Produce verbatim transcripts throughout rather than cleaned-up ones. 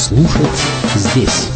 Слушать здесь.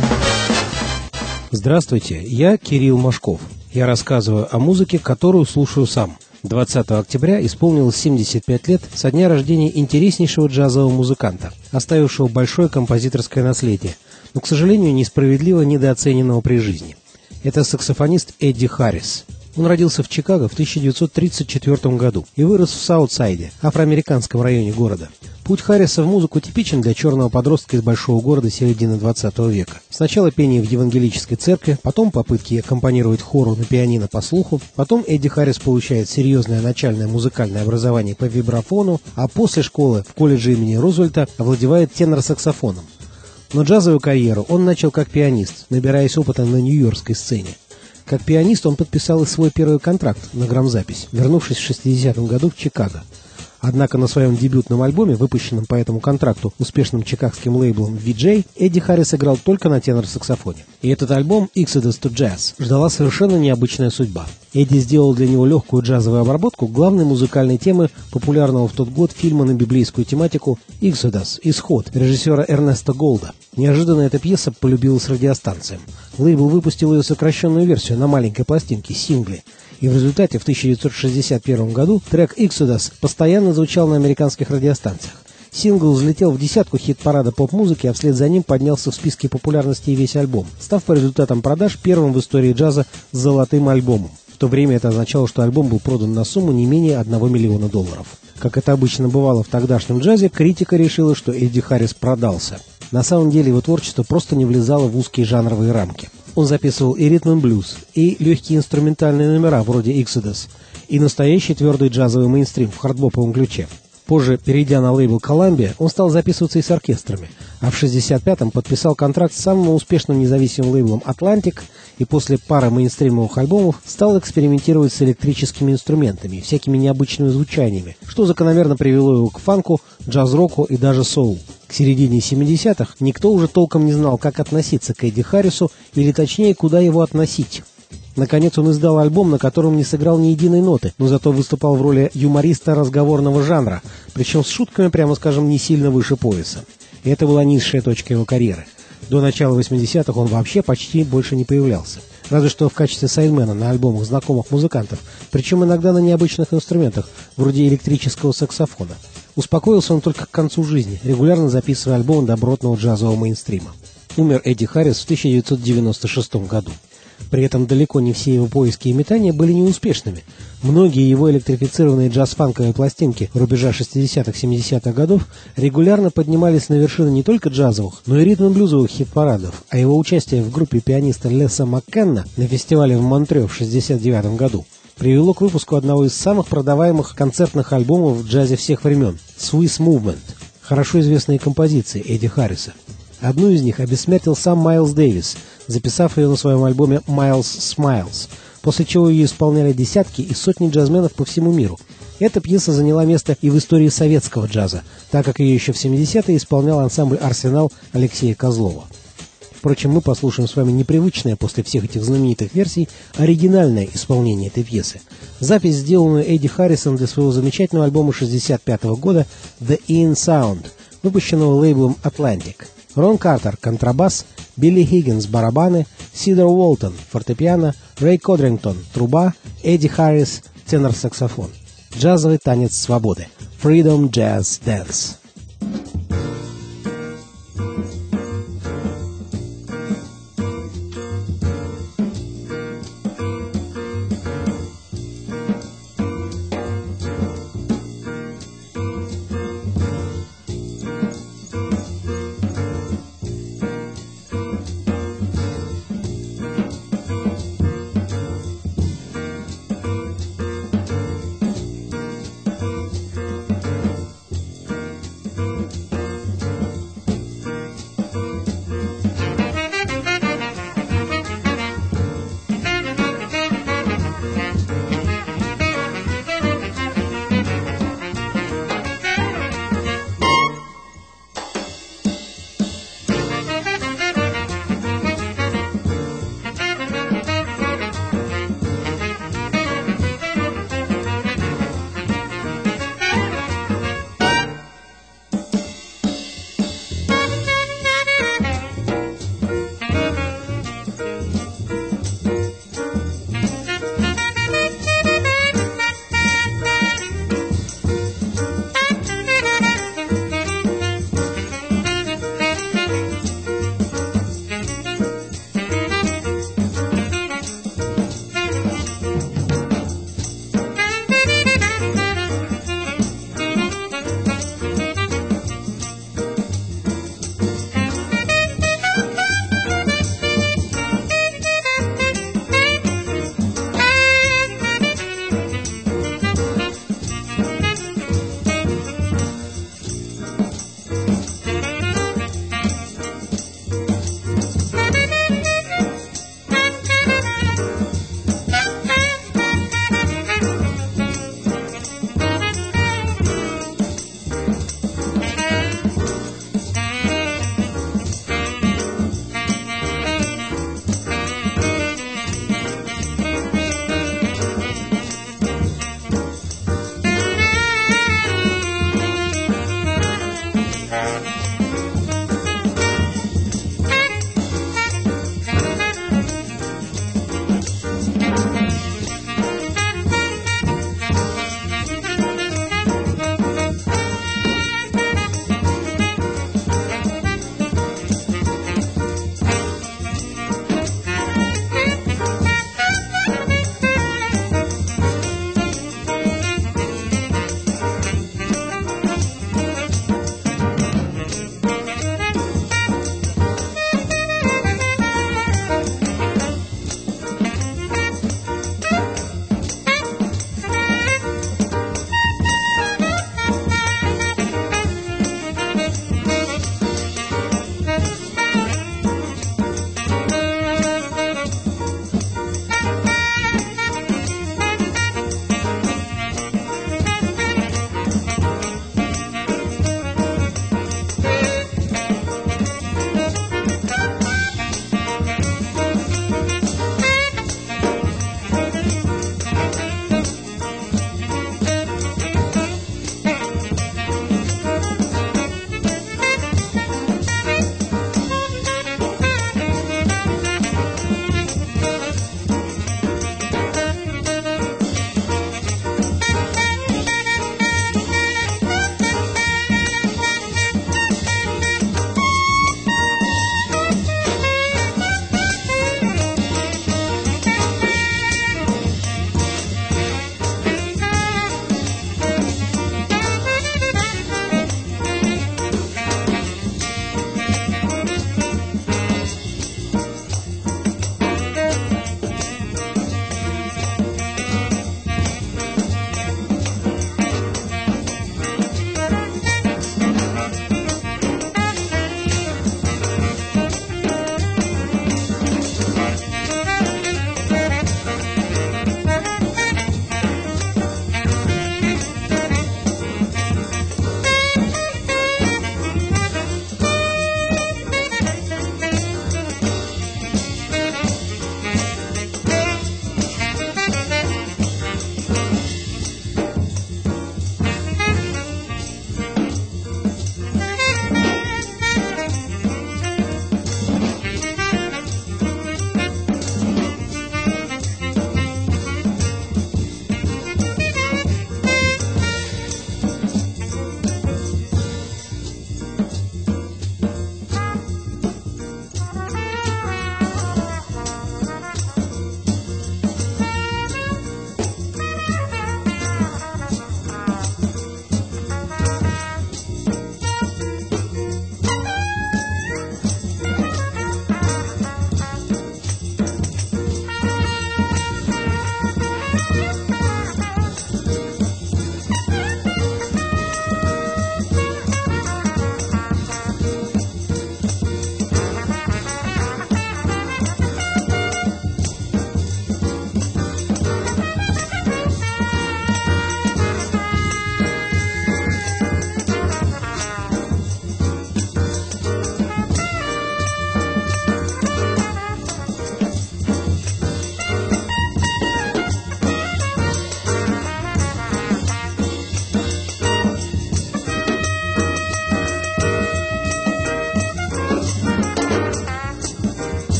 Здравствуйте, я Кирилл Машков. Я рассказываю о музыке, которую слушаю сам. двадцатого октября исполнилось семьдесят пять лет со дня рождения интереснейшего джазового музыканта, оставившего большое композиторское наследие, но, к сожалению, несправедливо недооцененного при жизни. Это саксофонист Эдди Харрис. Он родился в Чикаго в тысяча девятьсот тридцать четвёртом году и вырос в Саутсайде, афроамериканском районе города. Путь Харриса в музыку типичен для черного подростка из большого города середины двадцатого века. Сначала пение в евангелической церкви, потом попытки аккомпанировать хору на пианино по слуху, потом Эдди Харрис получает серьезное начальное музыкальное образование по вибрафону, а после школы в колледже имени Рузвельта овладевает тенор-саксофоном. Но джазовую карьеру он начал как пианист, набираясь опыта на нью-йоркской сцене. Как пианист он подписал и свой первый контракт на грамзапись, вернувшись в шестидесятом году в Чикаго. Однако на своем дебютном альбоме, выпущенном по этому контракту успешным чикагским лейблом ви джей, Эдди Харрис играл только на тенор-саксофоне. И этот альбом «Exodus to Jazz» ждала совершенно необычная судьба. Эдди сделал для него легкую джазовую обработку главной музыкальной темы популярного в тот год фильма на библейскую тематику «Exodus. Исход» режиссера Эрнеста Голда. Неожиданно эта пьеса полюбилась радиостанциям. Лейбл выпустил ее сокращенную версию на маленькой пластинке, сингле. И в результате в тысяча девятьсот шестьдесят первом году трек «Exodus» постоянно звучал на американских радиостанциях. Сингл взлетел в десятку хит-парада поп-музыки, а вслед за ним поднялся в списке популярности и весь альбом, став по результатам продаж первым в истории джаза с золотым альбомом. В то время это означало, что альбом был продан на сумму не менее одного миллиона долларов. Как это обычно бывало в тогдашнем джазе, критика решила, что Эдди Харрис продался. На самом деле его творчество просто не влезало в узкие жанровые рамки. Он записывал и ритм-н-блюз, и легкие инструментальные номера вроде «Exodus», и настоящий твердый джазовый мейнстрим в хардбоповом ключе. Позже, перейдя на лейбл Columbia, он стал записываться и с оркестрами, а в шестьдесят пятом подписал контракт с самым успешным независимым лейблом Atlantic и после пары мейнстримовых альбомов стал экспериментировать с электрическими инструментами и всякими необычными звучаниями, что закономерно привело его к фанку, джаз-року и даже соул. К середине семидесятых никто уже толком не знал, как относиться к Эдди Харрису, или точнее, куда его относить. Наконец он издал альбом, на котором не сыграл ни единой ноты, но зато выступал в роли юмориста разговорного жанра, причем с шутками, прямо скажем, не сильно выше пояса. И это была низшая точка его карьеры. До начала восьмидесятых он вообще почти больше не появлялся. Разве что в качестве сайдмена на альбомах знакомых музыкантов, причем иногда на необычных инструментах, вроде электрического саксофона. Успокоился он только к концу жизни, регулярно записывая альбомы добротного джазового мейнстрима. Умер Эдди Харрис в тысяча девятьсот девяносто шестом году. При этом далеко не все его поиски и метания были неуспешными. Многие его электрифицированные джаз-фанковые пластинки рубежа шестидесятых-семидесятых годов регулярно поднимались на вершины не только джазовых, но и ритм-блюзовых хит-парадов, а его участие в группе пианиста Леса Маккенна на фестивале в Монтре в шестьдесят девятом году привело к выпуску одного из самых продаваемых концертных альбомов в джазе всех времен – «Swiss Movement», хорошо известные композиции Эдди Харриса. Одну из них обессмертил сам Майлз Дэвис, записав ее на своем альбоме «Miles Smiles», после чего ее исполняли десятки и сотни джазменов по всему миру. Эта пьеса заняла место и в истории советского джаза, так как ее еще в семидесятые исполнял ансамбль «Арсенал» Алексея Козлова. Впрочем, мы послушаем с вами непривычное после всех этих знаменитых версий оригинальное исполнение этой пьесы. Запись, сделанную Эдди Харрисом для своего замечательного альбома шестьдесят пятого года «The In Sound», выпущенного лейблом Atlantic. Рон Картер – контрабас, Билли Хиггинс – барабаны, Сидор Уолтон – фортепиано, Рэй Кодрингтон – труба, Эдди Харрис – тенор-саксофон. Джазовый танец свободы. Freedom Jazz Dance.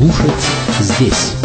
слушать здесь.